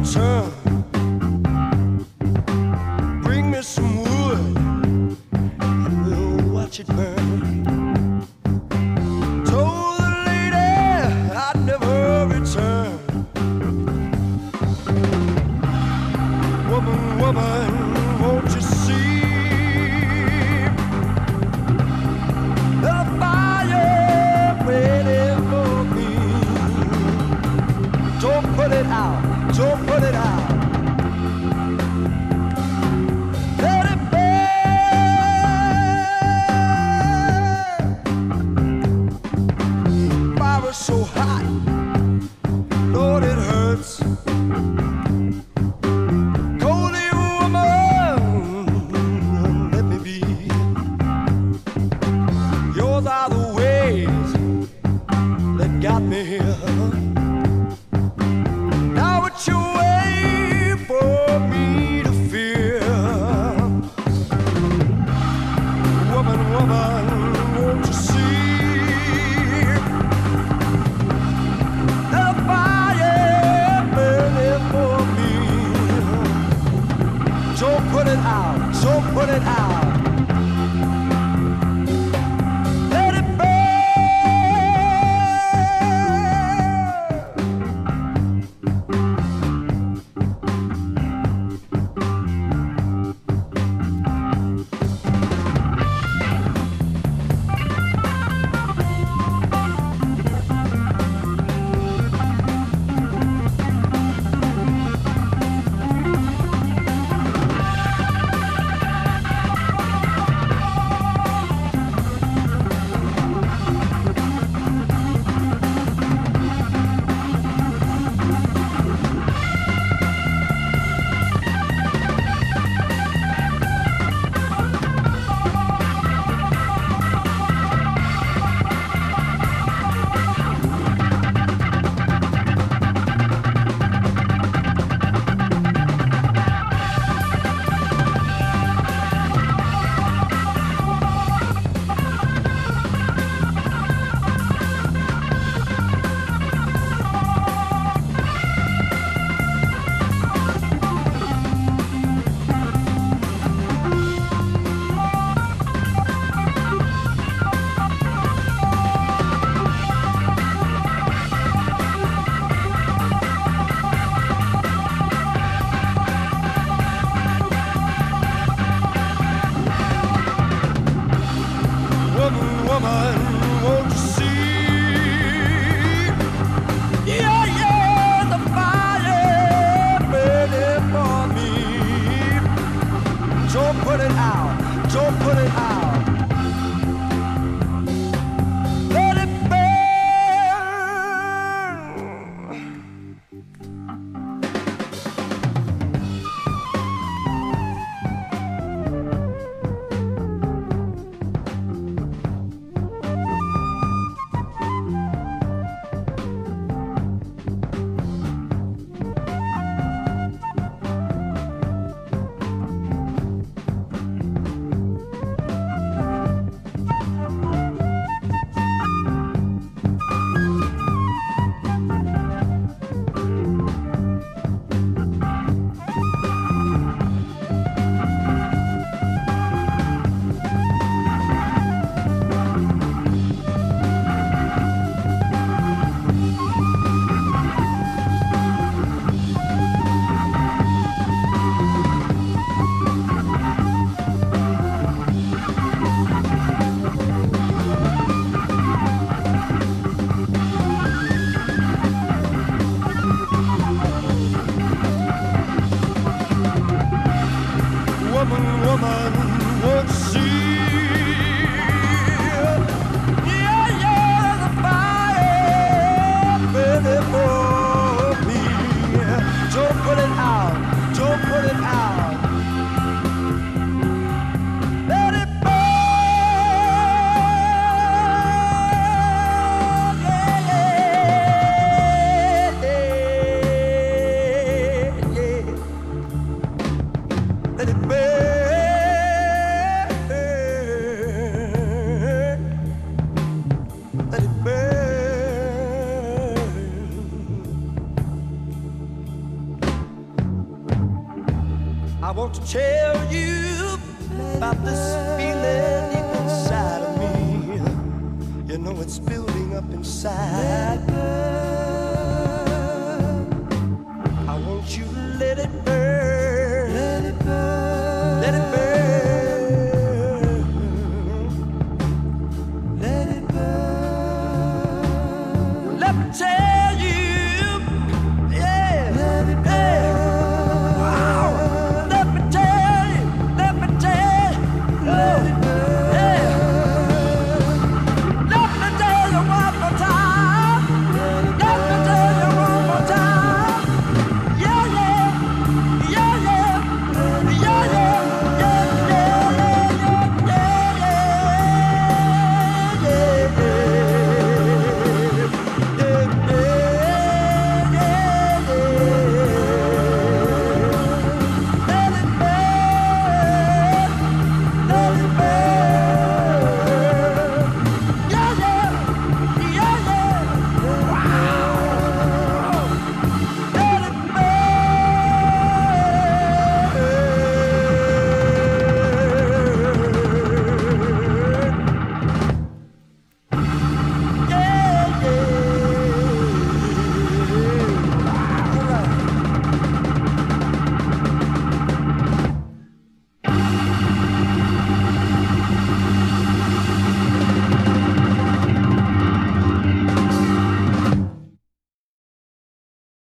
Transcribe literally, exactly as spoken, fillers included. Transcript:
return. Bring me some wood and we'll watch it burn. Told the lady I'd never return. Woman, woman, won't you see the fire waiting for me? Don't put it out, don't put it out. Let it burn. Fire is so hot, Lord, it hurts. Are the ways that got me here. Now it's your way for me to fear. Woman, woman, won't you see the fire burning for want to tell you about this feeling deep inside of me. You know it's building up inside.